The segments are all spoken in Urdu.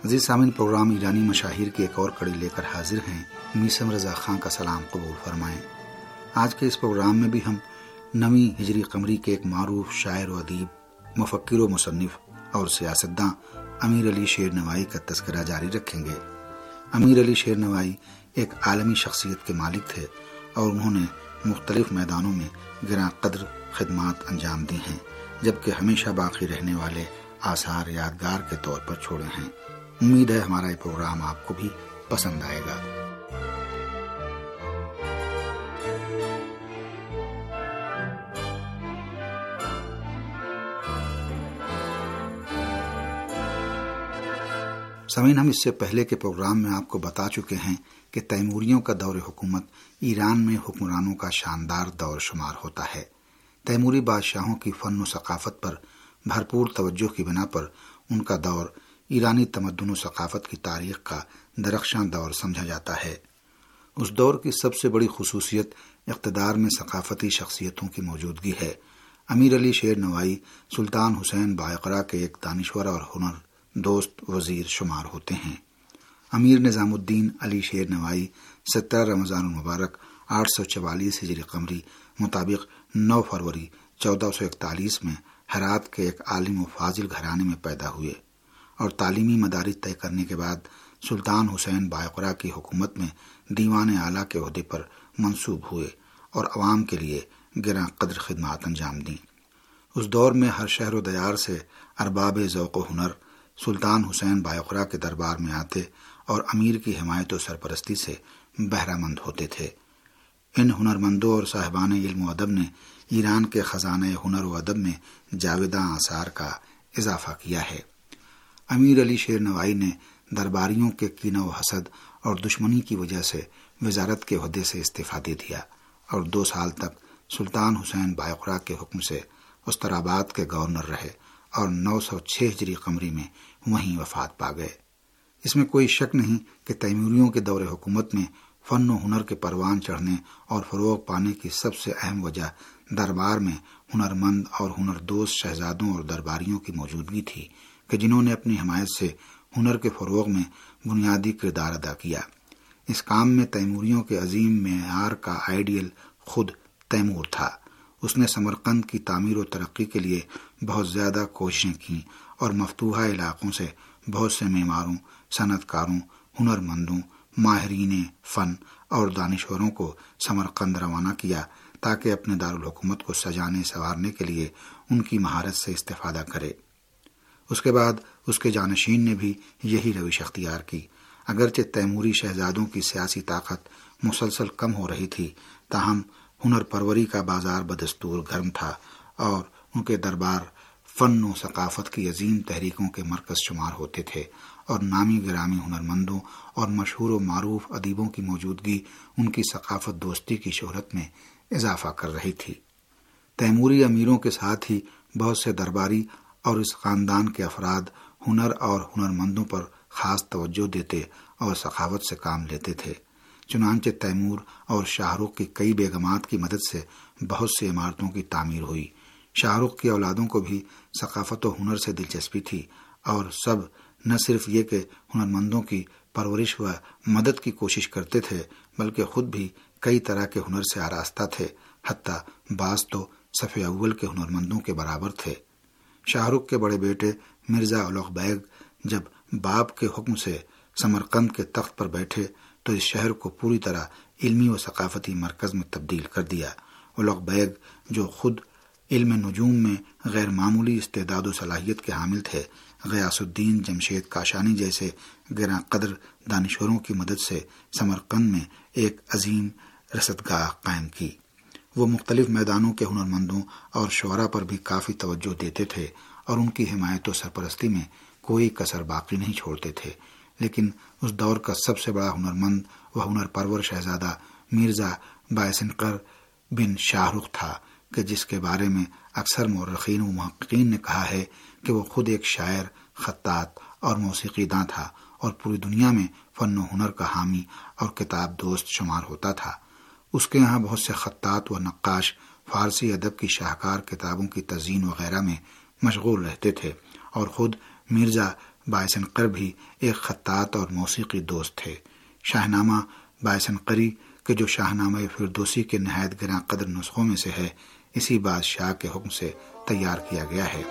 عزیز سامعین، پروگرام ایرانی مشاہیر کی ایک اور کڑی لے کر حاضر ہیں۔ میثم رضا خان کا سلام قبول فرمائیں۔ آج کے اس پروگرام میں بھی ہم 9ویں ہجری قمری کے ایک معروف شاعر و ادیب، مفکر و مصنف اور سیاستداں امیر علی شیر نوائی کا تذکرہ جاری رکھیں گے۔ امیر علی شیر نوائی ایک عالمی شخصیت کے مالک تھے اور انہوں نے مختلف میدانوں میں گراں قدر خدمات انجام دی ہیں، جبکہ ہمیشہ باقی رہنے والے آثار یادگار کے طور پر چھوڑے ہیں۔ امید ہے ہمارا یہ پروگرام آپ کو بھی پسند آئے گا۔ سامعین، ہم اس سے پہلے کے پروگرام میں آپ کو بتا چکے ہیں کہ تیموریوں کا دور حکومت ایران میں حکمرانوں کا شاندار دور شمار ہوتا ہے۔ تیموری بادشاہوں کی فن و ثقافت پر بھرپور توجہ کی بنا پر ان کا دور ایرانی تمدن و ثقافت کی تاریخ کا درخشاں دور سمجھا جاتا ہے۔ اس دور کی سب سے بڑی خصوصیت اقتدار میں ثقافتی شخصیتوں کی موجودگی ہے۔ امیر علی شیر نوائی سلطان حسین بائقرا کے ایک دانشور اور ہنر دوست وزیر شمار ہوتے ہیں۔ امیر نظام الدین علی شیر نوائی 17 رمضان المبارک 844 ہجری قمری مطابق 9 فروری 1441 میں ہرات کے ایک عالم و فاضل گھرانے میں پیدا ہوئے اور تعلیمی مدارج طے کرنے کے بعد سلطان حسین بائقرا کی حکومت میں دیوان اعلیٰ کے عہدے پر منصوب ہوئے اور عوام کے لیے گراں قدر خدمات انجام دیں۔ اس دور میں ہر شہر و دیار سے ارباب ذوق و ہنر سلطان حسین بائقرا کے دربار میں آتے اور امیر کی حمایت و سرپرستی سے بہرہ مند ہوتے تھے۔ ان ہنرمندوں اور صاحبان علم و ادب نے ایران کے خزانہ ہنر و ادب میں جاویداں آثار کا اضافہ کیا ہے۔ امیر علی شیر نوائی نے درباریوں کے کینہ و حسد اور دشمنی کی وجہ سے وزارت کے عہدے سے استعفیٰ دے دیا اور 2 سال تک سلطان حسین بائقرا کے حکم سے استراباد کے گورنر رہے اور 906 ہجری قمری میں وہیں وفات پا گئے۔ اس میں کوئی شک نہیں کہ تیموریوں کے دور حکومت میں فن و ہنر کے پروان چڑھنے اور فروغ پانے کی سب سے اہم وجہ دربار میں ہنرمند اور ہنر دوست شہزادوں اور درباریوں کی موجودگی تھی کہ جنہوں نے اپنی حمایت سے ہنر کے فروغ میں بنیادی کردار ادا کیا۔ اس کام میں تیموریوں کے عظیم معیار کا آئیڈیل خود تیمور تھا۔ اس نے سمرقند کی تعمیر و ترقی کے لیے بہت زیادہ کوششیں کیں اور مفتوحہ علاقوں سے بہت سے معماروں، صنعت کاروں، ہنرمندوں، ماہرین فن اور دانشوروں کو سمرقند روانہ کیا تاکہ اپنے دارالحکومت کو سجانے سنوارنے کے لیے ان کی مہارت سے استفادہ کرے۔ اس کے بعد اس کے جانشین نے بھی یہی روش اختیار کی۔ اگرچہ تیموری شہزادوں کی سیاسی طاقت مسلسل کم ہو رہی تھی، تاہم ہنر پروری کا بازار بدستور گرم تھا اور ان کے دربار فن و ثقافت کی عظیم تحریکوں کے مرکز شمار ہوتے تھے اور نامی گرامی ہنرمندوں اور مشہور و معروف ادیبوں کی موجودگی ان کی ثقافت دوستی کی شہرت میں اضافہ کر رہی تھی۔ تیموری امیروں کے ساتھ ہی بہت سے درباری اور اس خاندان کے افراد ہنر اور ہنرمندوں پر خاص توجہ دیتے اور سخاوت سے کام لیتے تھے۔ چنانچہ تیمور اور شاہ رخ کی کئی بیگمات کی مدد سے بہت سی عمارتوں کی تعمیر ہوئی۔ شاہ رخ کی اولادوں کو بھی ثقافت و ہنر سے دلچسپی تھی اور سب نہ صرف یہ کہ ہنرمندوں کی پرورش و مدد کی کوشش کرتے تھے بلکہ خود بھی کئی طرح کے ہنر سے آراستہ تھے، حتیٰ بعض تو صف اول کے ہنرمندوں کے برابر تھے۔ شاہ رخ کے بڑے بیٹے مرزا اولغ بیگ جب باپ کے حکم سے سمرقند کے تخت پر بیٹھے تو اس شہر کو پوری طرح علمی و ثقافتی مرکز میں تبدیل کر دیا۔ اولغ بیگ جو خود علم نجوم میں غیر معمولی استعداد و صلاحیت کے حامل تھے، غیاث الدین جمشید کاشانی جیسے گراں قدر دانشوروں کی مدد سے سمرقند میں ایک عظیم رصدگاہ قائم کی۔ وہ مختلف میدانوں کے ہنرمندوں اور شعراء پر بھی کافی توجہ دیتے تھے اور ان کی حمایت و سرپرستی میں کوئی کسر باقی نہیں چھوڑتے تھے۔ لیکن اس دور کا سب سے بڑا ہنرمند و ہنر پرور شہزادہ مرزا بائسنقر بن شاہ رخ تھا کہ جس کے بارے میں اکثر مورخین و محققین نے کہا ہے کہ وہ خود ایک شاعر، خطاط اور موسیقی داں تھا اور پوری دنیا میں فن و ہنر کا حامی اور کتاب دوست شمار ہوتا تھا۔ اس کے یہاں بہت سے خطاط و نقاش فارسی ادب کی شاہکار کتابوں کی تزئین وغیرہ میں مشغول رہتے تھے اور خود مرزا باعث بھی ایک خطاط اور موسیقی دوست تھے۔ شاہنامہ باعث کہ جو شاہنامہ فردوسی کے نہایت گراں قدر نسخوں میں سے ہے، اسی بادشاہ کے حکم سے تیار کیا گیا ہے۔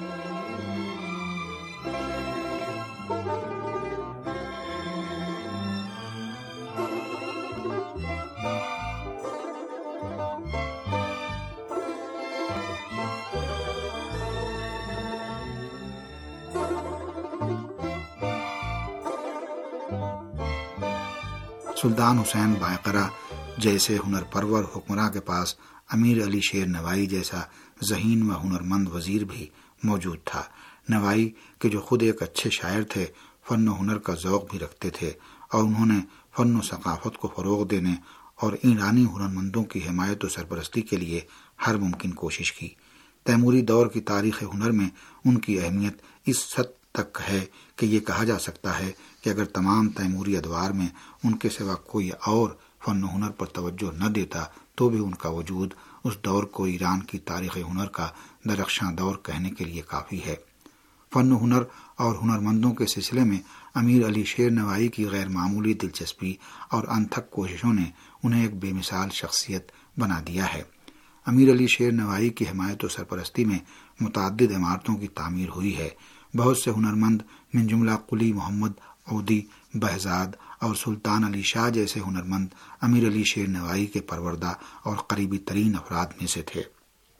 سلطان حسین بائقرہ جیسے ہنر پرور حکمراں کے پاس امیر علی شیر نوائی جیسا ذہین و ہنرمند وزیر بھی موجود تھا۔ نوائی کہ جو خود ایک اچھے شاعر تھے، فن و ہنر کا ذوق بھی رکھتے تھے، اور انہوں نے فن و ثقافت کو فروغ دینے اور ایرانی ہنرمندوں کی حمایت و سرپرستی کے لیے ہر ممکن کوشش کی۔ تیموری دور کی تاریخ ہنر میں ان کی اہمیت اس حد تک ہے کہ یہ کہا جا سکتا ہے کہ اگر تمام تیموری ادوار میں ان کے سوا کوئی اور فن و ہنر پر توجہ نہ دیتا تو بھی ان کا وجود اس دور کو ایران کی تاریخ ہنر کا درخشاں دور کہنے کے لیے کافی ہے۔ فن و ہنر اور ہنرمندوں کے سلسلے میں امیر علی شیر نوائی کی غیر معمولی دلچسپی اور انتھک کوششوں نے انہیں ایک بے مثال شخصیت بنا دیا ہے۔ امیر علی شیر نوائی کی حمایت و سرپرستی میں متعدد عمارتوں کی تعمیر ہوئی ہے۔ بہت سے ہنرمند من جملہ قلی محمد عودی، بہزاد اور سلطان علی شاہ جیسے ہنرمند امیر علی شیر نوائی کے پروردہ اور قریبی ترین افراد میں سے تھے۔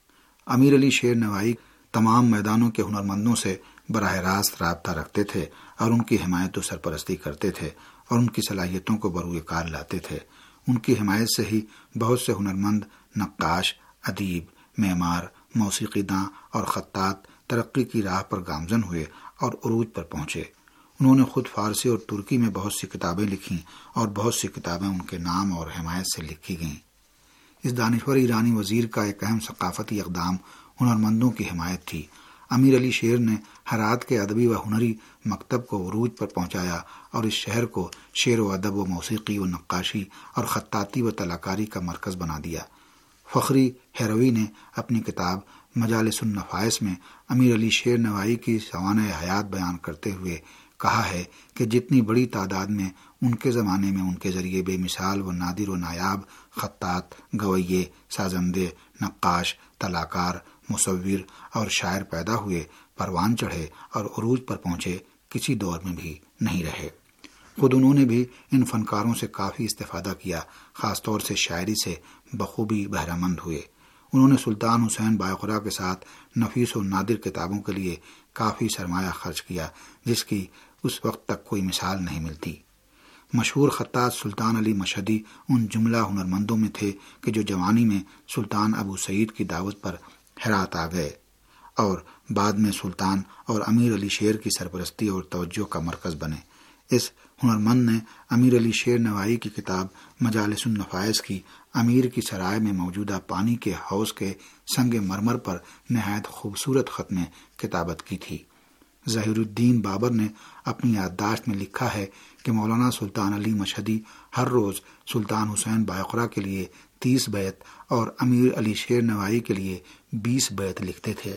امیر علی شیر نوائی تمام میدانوں کے ہنرمندوں سے براہ راست رابطہ رکھتے تھے اور ان کی حمایت و سرپرستی کرتے تھے اور ان کی صلاحیتوں کو بروئے کار لاتے تھے۔ ان کی حمایت سے ہی بہت سے ہنرمند، نقاش، ادیب، معمار، موسیقی داں اور خطاط ترقی کی راہ پر گامزن ہوئے اور عروج پر پہنچے۔ انہوں نے خود فارسی اور ترکی میں بہت سی کتابیں لکھیں اور بہت سی کتابیں ان کے نام اور حمایت سے لکھی گئیں۔ اس دانشور ایرانی وزیر کا ایک اہم ثقافتی اقدام ہنرمندوں کی حمایت تھی۔ امیر علی شیر نے ہرات کے ادبی و ہنری مکتب کو عروج پر پہنچایا اور اس شہر کو شعر و ادب و موسیقی و نقاشی اور خطاطی و تلاکاری کا مرکز بنا دیا۔ فخری ہیروی نے اپنی کتاب مجالس النفائس میں امیر علی شیر نوائی کی سوانح حیات بیان کرتے ہوئے کہا ہے کہ جتنی بڑی تعداد میں ان کے زمانے میں ان کے ذریعے بے مثال و نادر و نایاب خطاط، گویے، سازندے، نقاش، تلاکار، مصور اور شاعر پیدا ہوئے، پروان چڑھے اور عروج پر پہنچے، کسی دور میں بھی نہیں رہے۔ خود انہوں نے بھی ان فنکاروں سے کافی استفادہ کیا، خاص طور سے شاعری سے بخوبی بہرہ مند ہوئے۔ انہوں نے سلطان حسین بائقرہ کے ساتھ نفیس و نادر کتابوں کے لیے کافی سرمایہ خرچ کیا، جس کی اس وقت تک کوئی مثال نہیں ملتی۔ مشہور خطاط سلطان علی مشہدی ان جملہ ہنرمندوں میں تھے کہ جو جوانی میں سلطان ابو سعید کی دعوت پر ہرات آ گئے اور بعد میں سلطان اور امیر علی شیر کی سرپرستی اور توجہ کا مرکز بنے۔ اس ہنرمند نے امیر علی شیر نوائی کی کتاب مجالس النفائس کی امیر کی سرائے میں موجودہ پانی کے حوض کے سنگ مرمر پر نہایت خوبصورت خط میں کتابت کی تھی۔ ظہیر الدین بابر نے اپنی یادداشت میں لکھا ہے کہ مولانا سلطان علی مشہدی ہر روز سلطان حسین بائقرہ کے لیے 30 بیت اور امیر علی شیر نوائی کے لیے 20 بیت لکھتے تھے۔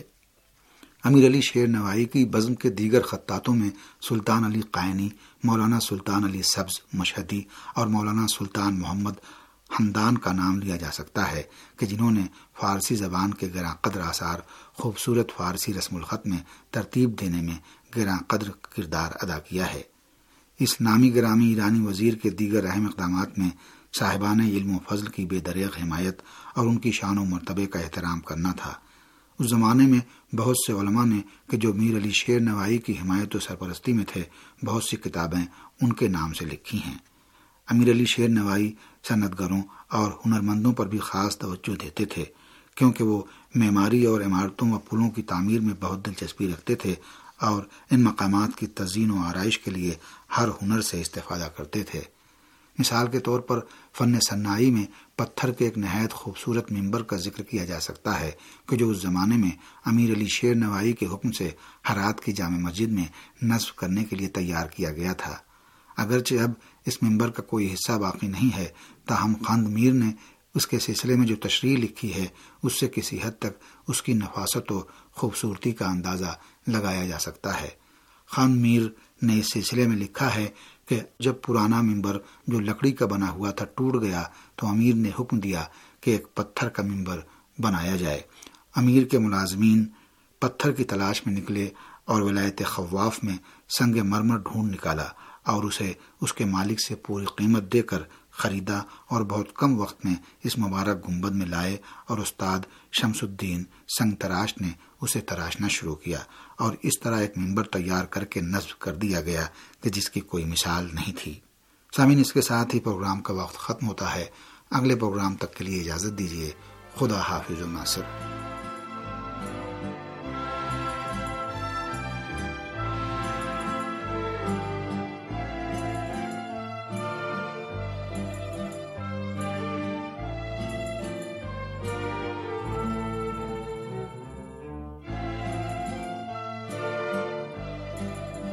امیر علی شیر نوائی کی بزم کے دیگر خطاطوں میں سلطان علی قائنی، مولانا سلطان علی سبز مشہدی اور مولانا سلطان محمد حمدان کا نام لیا جا سکتا ہے کہ جنہوں نے فارسی زبان کے گراں قدر آثار خوبصورت فارسی رسم الخط میں ترتیب دینے میں گراں قدر کردار ادا کیا ہے۔ اس نامی گرامی ایرانی وزیر کے دیگر اہم اقدامات میں صاحبان علم و فضل کی بے دریغ حمایت اور ان کی شان و مرتبے کا احترام کرنا تھا۔ اس زمانے میں بہت سے علماء نے کہ جو امیر علی شیر نوائی کی حمایت و سرپرستی میں تھے، بہت سی کتابیں ان کے نام سے لکھی ہیں۔ امیر علی شیر نوائی صنعتگروں اور ہنرمندوں پر بھی خاص توجہ دیتے تھے، کیونکہ وہ معماری اور عمارتوں و پلوں کی تعمیر میں بہت دلچسپی رکھتے تھے اور ان مقامات کی تزئین و آرائش کے لیے ہر ہنر سے استفادہ کرتے تھے۔ مثال کے طور پر فن صناعی میں پتھر کے ایک نہایت خوبصورت ممبر کا ذکر کیا جا سکتا ہے کہ جو اس زمانے میں امیر علی شیر نوائی کے حکم سے ہرات کی جامع مسجد میں نصب کرنے کے لیے تیار کیا گیا تھا۔ اگرچہ اب اس ممبر کا کوئی حصہ باقی نہیں ہے، تاہم خاند میر نے اس کے سلسلے میں جو تشریح لکھی ہے اس سے کسی حد تک اس کی نفاست و خوبصورتی کا اندازہ لگایا جا سکتا ہے۔ خان میر نے اس سلسلے میں لکھا ہے کہ جب پرانا ممبر جو لکڑی کا بنا ہوا تھا ٹوٹ گیا تو امیر نے حکم دیا کہ ایک پتھر کا ممبر بنایا جائے۔ امیر کے ملازمین پتھر کی تلاش میں نکلے اور ولایت خواف میں سنگ مرمر ڈھونڈ نکالا اور اسے اس کے مالک سے پوری قیمت دے کر خریدا اور بہت کم وقت میں اس مبارک گنبد میں لائے اور استاد شمس الدین سنگ تراش نے اسے تراشنا شروع کیا اور اس طرح ایک ممبر تیار کر کے نصب کر دیا گیا کہ جس کی کوئی مثال نہیں تھی۔ سامعین، اس کے ساتھ ہی پروگرام کا وقت ختم ہوتا ہے۔ اگلے پروگرام تک کے لیے اجازت دیجیے۔ خدا حافظ و ناصر۔